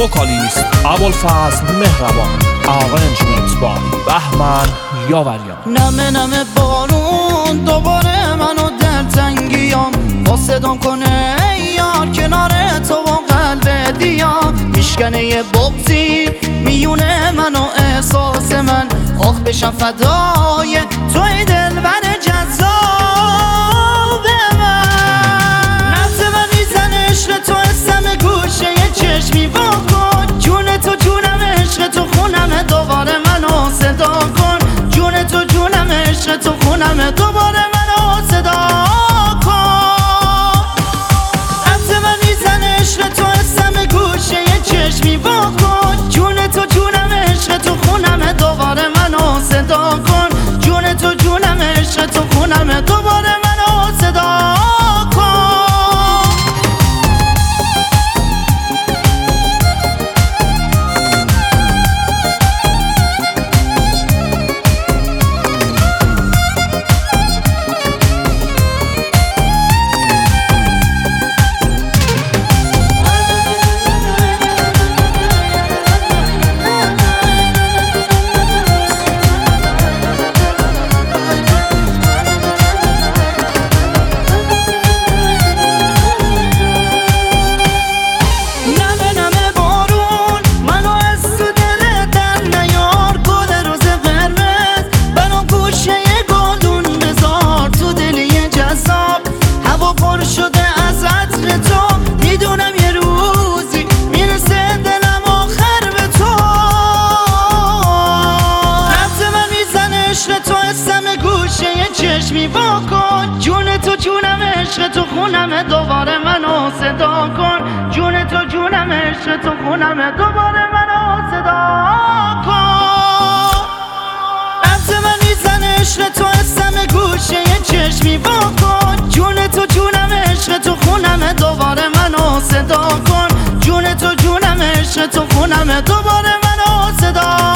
وکالیست ابوالفضل مهربان، آرنجمنت با بهمن یاوریان. نمه نمه بارون دوباره منو در تنگیام، با صدام کنه یار کنار تو با قلب دیام، میشکنه یه بغضی میونه منو احساس من، آخ بشم فدای توی دلبر جذاب من. نبض من میزنه عشق تو اسم گوشه یه چشمی واکن، جون تو جونم عشق تو خونم دوباره منو صدا کن، جون تو جونم عشق تو خونم دوباره منو صدا کن. نبض من میزنه عشق تو اسم گوشه یه چشمی واکن، جون تو جونم عشق تو خونم دوباره منو صدا کن، جون تو جونم عشق تو خونم دوباره منو صدا کن. شده از عطر تو، میدونم یه روزی میرسه دلم آخر به تو. نبض من میزنه عشق تو اسم گوشه یه چشمی واکن، جون تو جونم عشق تو خونم دوباره منو صدا کن، جون تو جونم عشق تو خونم دوباره منو صدا کن. نبض من میزنه عشق تو اسم گوشه یه چشمی واکن، جون تو جونم عشق تو خونم دوباره منو صدا کن، جون تو جونم عشق تو خونم دوباره منو صدا